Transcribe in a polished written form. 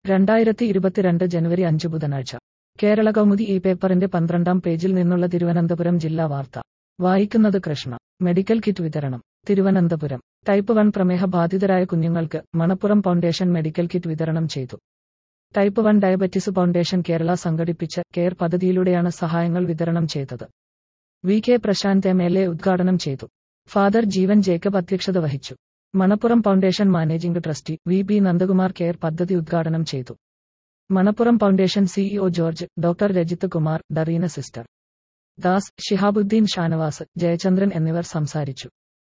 2022 ജനുവരി 5 ബുധനാഴ്ച. കേരള കൗമുദി ഈ പേപ്പറിന്റെ 12-ാം പേജിൽ നിന്നുള്ള തിരുവനന്തപുരം ജില്ലാ വാർത്ത. വായിക്കുന്നത് കൃഷ്ണ. മെഡിക്കൽ കിറ്റ് വിതരണം. തിരുവനന്തപുരം. ടൈപ്പ് 1 പ്രമേഹ ബാധിതരായ കുഞ്ഞുങ്ങൾക്ക് മണപ്പുറം ഫൗണ്ടേഷൻ മെഡിക്കൽ കിറ്റ് വിതരണം ചെയ്തു. ടൈപ്പ് 1 ഡയബറ്റിസ് ഫൗണ്ടേഷൻ കേരള സംഘടിപ്പിച്ച കെയർ പദ്ധതിയിലൂടെയാണ് സഹായങ്ങൾ വിതരണം ചെയ്തത്. വി കെ പ്രശാന്ത് MLA ഉദ്ഘാടനം ചെയ്തു. ഫാദർ ജീവൻ ജേക്കബ് അധ്യക്ഷത വഹിച്ചു. Manappuram foundation managing trustee VB Nandakumar care പദ്ധതി ഉദ്ഘാടനം ചെയ്തു. Manappuram foundation CEO George, doctor Rajith Kumar, Darina sister Das, Shihabuddin Shanavas, Jayachandran എന്നിവർ സംസാരിച്ചു.